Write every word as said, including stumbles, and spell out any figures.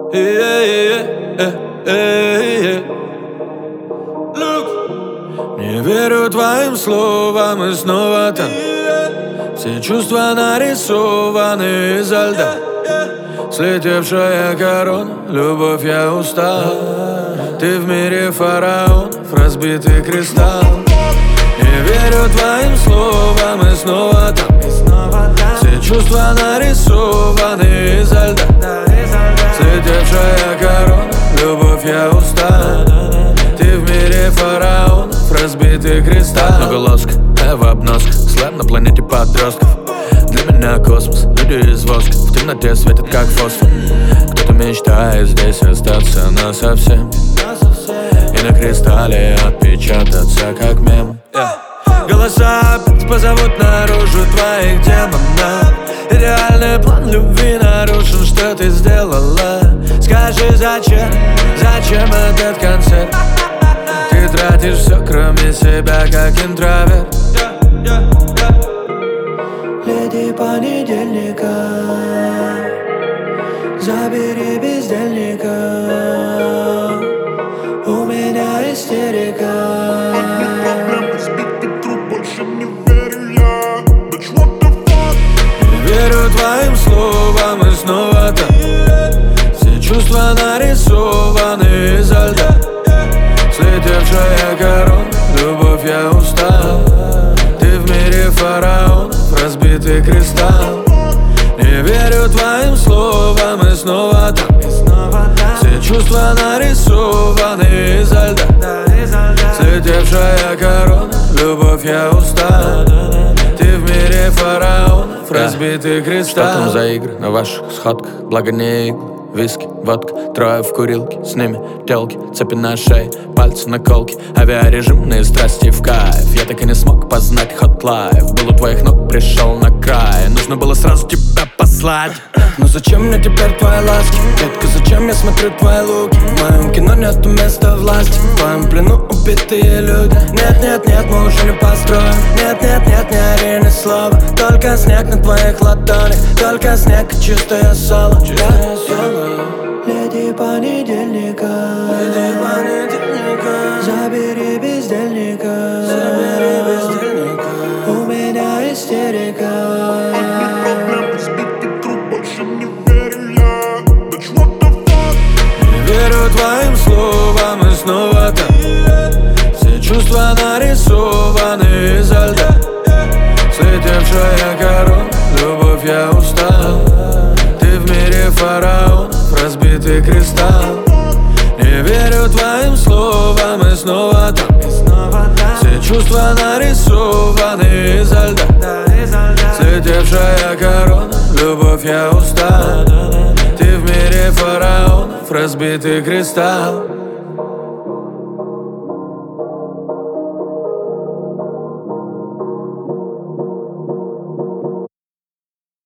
Не верю твоим словам, и снова там. Все чувства нарисованы изо льда. Слетевшая корона, любовь, я устал. Ты в мире фараонов, разбитый кристалл. Не верю твоим словам, и снова там. Все чувства нарисованы изо льда. Слетевшая корона, любовь, я устал. Ты в мире фараонов, разбитый кристалл. Много лоска, я в обносках, слэм на планете подростков. Для меня космос, люди из воска, в темноте светят как фосфор. Кто-то мечтает здесь остаться насовсем, и на кристалле отпечататься как мем. yeah. Голоса опять позовут наружу твоих демонов. Идеальный план любви нарушен, что ты сделала? Скажи, зачем, зачем этот концерт? Ты тратишь все, кроме себя, как интроверт. Леди понедельника, забери бездельника. У меня истерика. Не верю твоим словам, и снова там. Все чувства нарисованы изо льда. Слетевшая корона, любовь, я устал. Ты в мире фараонов, разбитый кристалл. Не верю твоим словам, и снова там. Все чувства нарисованы изо льда. Слетевшая корона, любовь, я устал. Ты в мире фараонов, разбитый кристалл. Что там за игры на ваших сходках? Благо не иглы, виски, водка. Трое в курилке, с ними телки. Цепи на шее, пальцы на колке. Авиарежимные страсти в кайф. Я так и не смог познать hot life. Был у твоих ног, пришел на край. Нужно было сразу тебя послать. Но зачем мне теперь твои ласки? Детка, зачем я смотрю твои луки? В моем кино нету места власти. В твоем плену убитые люди. Нет, нет, нет, мы уже не построим. Нет, нет, нет, не ори ни слова. Только снег на твоих ладонях. Только снег и чистое соло. Чистое соло. Леди понедельника, Леди понедельника, забери бездельника. Забери бездельника. У меня истерика. Не верю твоим словам, и снова там. Все чувства нарисованы изо льда. Слетевшая корона, любовь, я устал. Ты в мире фараонов, разбитый кристалл. Не верю твоим словам, и снова там. Все чувства нарисованы изо льда. Слетевшая корона, любовь, я устал. Ты в мире фараонов, разбитый кристалл.